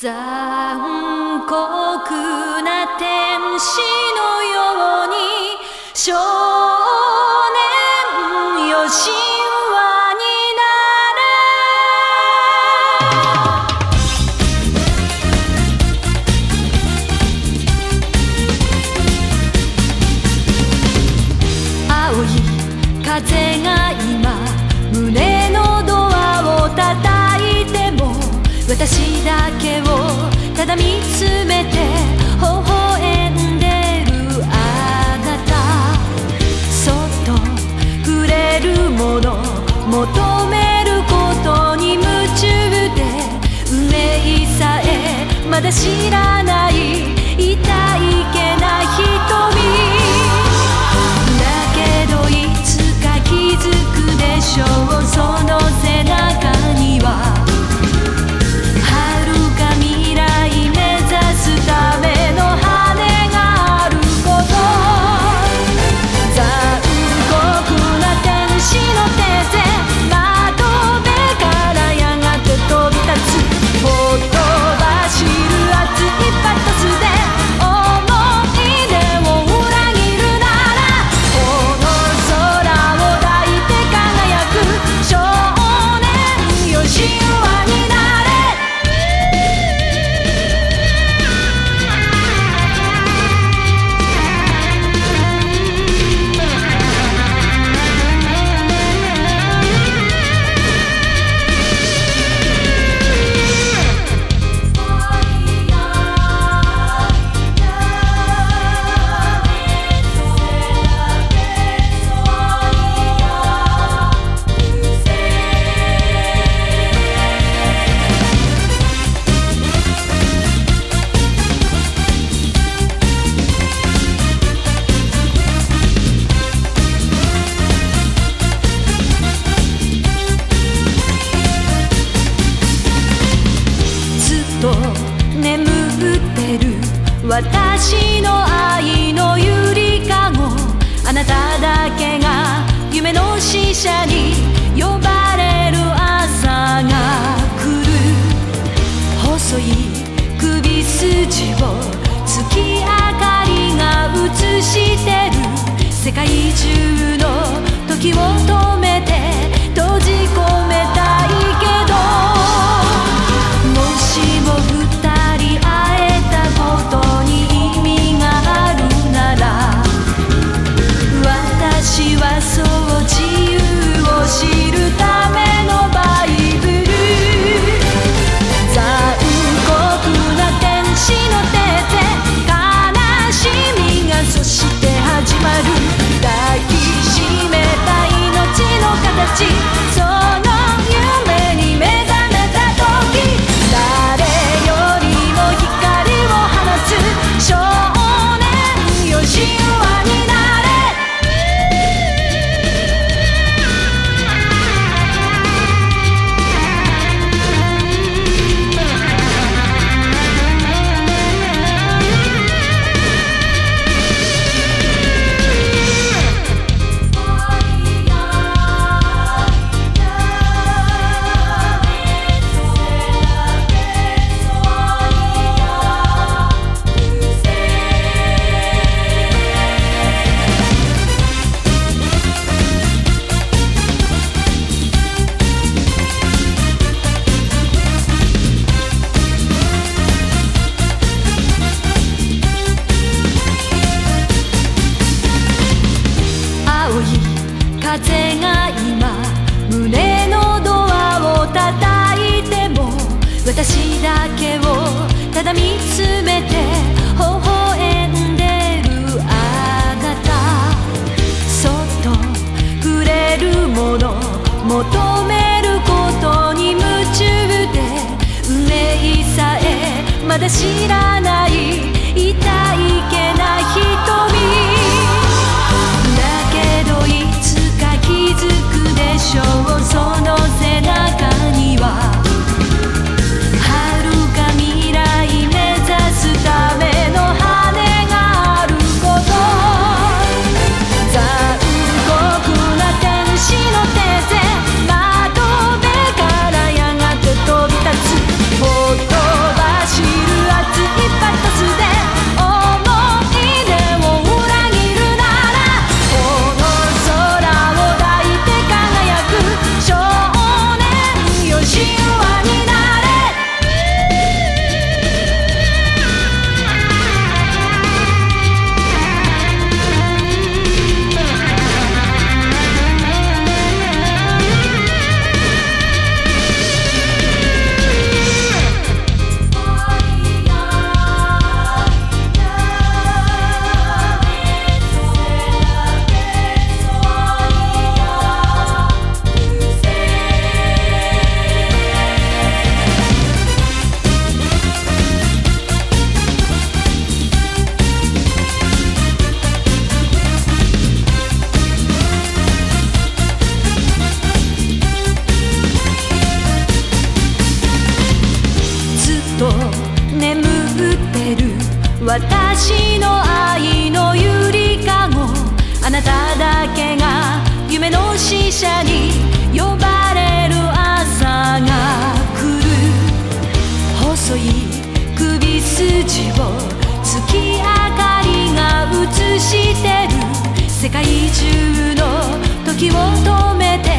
残酷な天使のように少年よ神話になれ。青い風が今胸のドアを叩いても私だけをただ見つめて微笑んでるあなた。そっと触れるもの求めることに夢中で運命さえまだ知らない痛いけな瞳だけどいつか気づくでしょう。その背中には眠ってる私の愛のゆりかご。あなただけが夢の使者に呼ばれる朝が来る。細い首筋を月明かりが映してる。世界中の時を止めて閉じ込めたいけど、もしも私はそう自由を知るためのバイブル。残酷な天使の手で悲しみがそして始まる。抱きしめた命の形、その夢に目覚めた時、誰よりも光を放つ少年よ神話になれ。風が今胸のドアを叩いても私だけをただ見つめて微笑んでるあなた。そっと触れるもの求めることに夢中で運命さえまだ知らない痛いけな瞳だけどいつか気づくでしょう。その背中には遥か未来目指すための羽があること。残酷な天使の手で窓辺からやがて飛び立つ。ほとばし私の愛のゆりかご、あなただけが夢の使者に呼ばれる朝が来る。細い首筋を月明かりが映してる。世界中の時を止めて